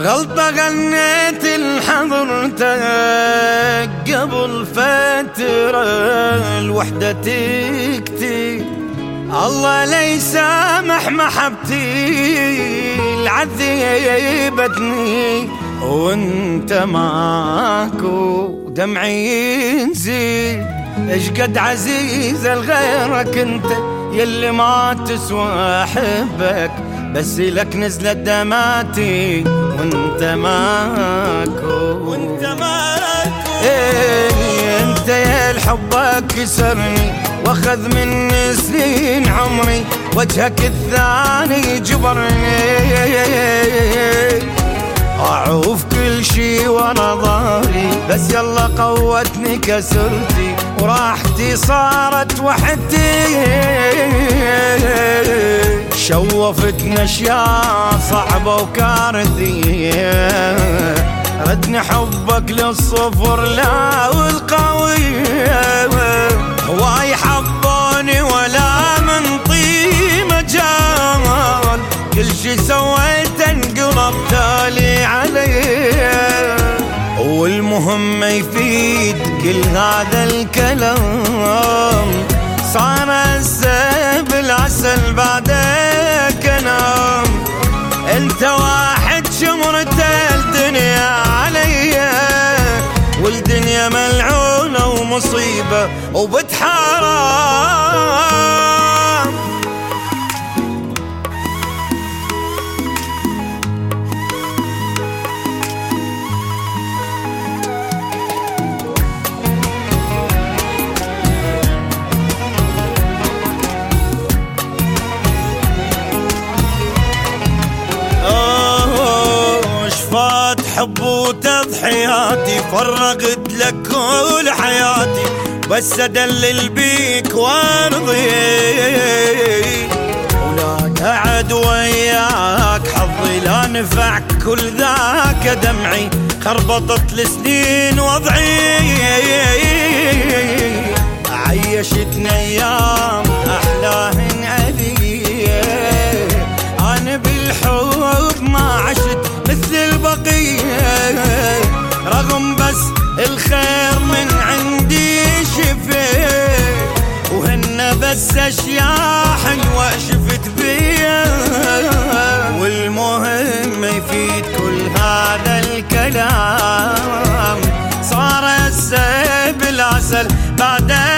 غلطة غنيت لحضرتك قبل فترة الوحدة تكتي، الله لا يسامح محبتي العذبتني وانت ماكو دمعي ينزيد. ايش قد عزيزة لغيرك انت يلي ما تسوى احبك، بس لك نزلت دماتي وانت ماكو إيه انت يا الحبك كسرني واخذ مني سنين عمري، وجهك الثاني جبرني اعوف كل شي ورا ظهري، بس يلا قوتني كسرتي وراحتي صارت وحدتي. شوفتني اشياء صعبة وكارثية، ردني حبك للصفر لا والقوي، هواي حبوني ولا من طيب جمال، كل شي سويت انقلب تالي علي، والمهم يفيد كل هذا الكلام، صار السيف العسل بعدك انام، انت واحد شمرت الدنيا عليا، والدنيا ملعونة ومصيبة وبتحرام. شفات حب وتضحياتي، فرقت لك كل حياتي، بس ادلل بيك وارضي، ولا قعد وياك حظي لا نفعك كل ذاك دمعي، خربطت لسنين وضعي، عيشتني ايام احلاهن علي، انا بالحب ما عشت مثل البقية، رغم بس الخير من عندي شفيت، وهن بس اشياء حلوة شفت بيا، والمهم يفيد كل هذا الكلام، صار السيف العسل بعد